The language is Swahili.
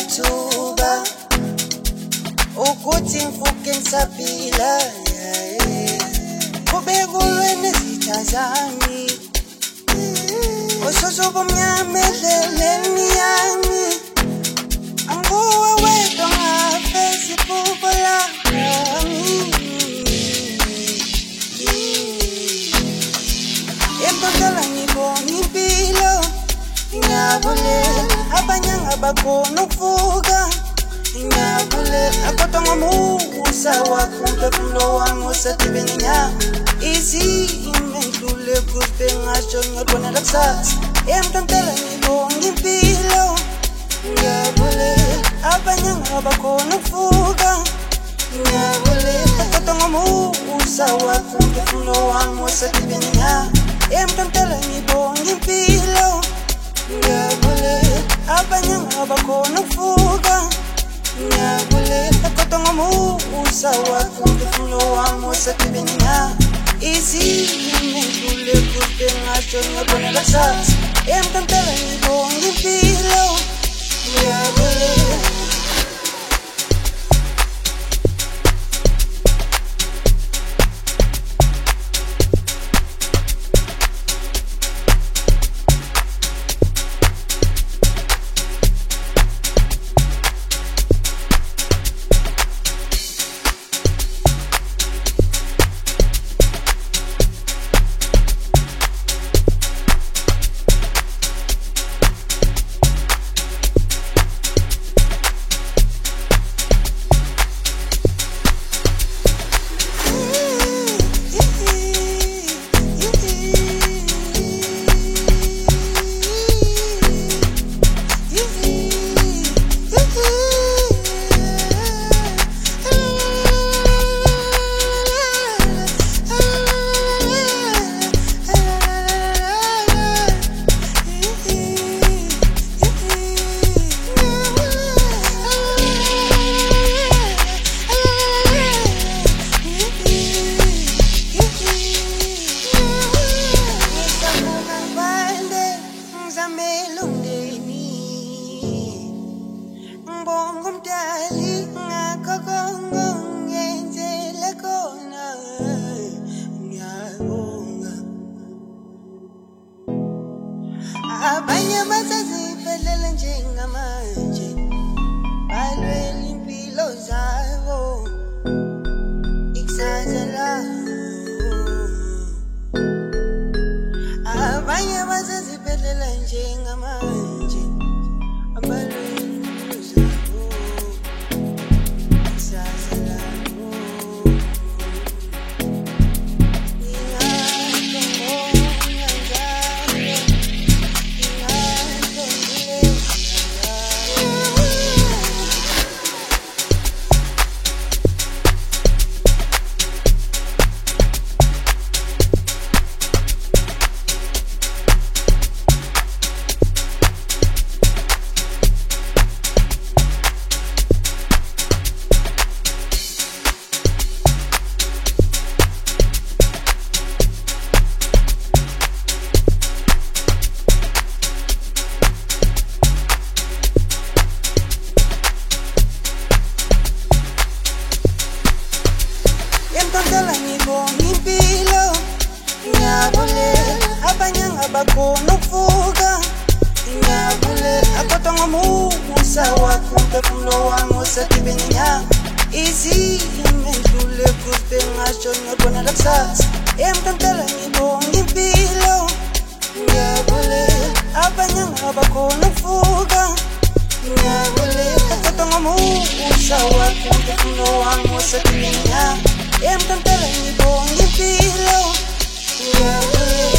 thuba ukuthi ngifuke ngisaphila kube kulwe nezitha zami oshosho bomnyama endleleni yami anguwe wedwa ngafeza iphupho lami empontela ngibonga impilo ngiyabulela abanye ngabakhona ukuvuka ngiyabulela kodwa ngomusa wakho umphefumulo wami usedibene nyama izimo endlule kuze ngasho ngiyabonela kusasa empontela ngibonga impilo ngiyabulela abanye ngabakhona ukuvuka ngiyabulela kodwa ngomusa wakho umphefumulo wami usedibene nyama empontela ngibonga impilo ngiyabulela abanye ngabakhona ukuvuka ngiyabulela kodwa ngomusa wakho umphefumulo wami usedibene nyama izimo endlule kuze ngasho ngiyabonela kusasa empontela ngibonga impilo ngiyabulela. Abanye basaziphelele njengamanje balwela impilo zabo ikusasa labo abanye basaziphelele njengamanje balwela impilo zabo ikusasa labo empontela ngibonga impilo ngiyabulela abanye ngabakhona ukuvuka ngiyabulela kodwa ngomusa wakho umphefumulo wami usedibene nyama izimo endlule kuze ngasho ngiyabonela kusasa empontela ngibonga impilo ngiyabulela abanye ngabakhona ukuvuka ngiyabulela kodwa ngomusa wakho umphefumulo wami usedibene nyama empontela ngibonga impilo ngiyabulela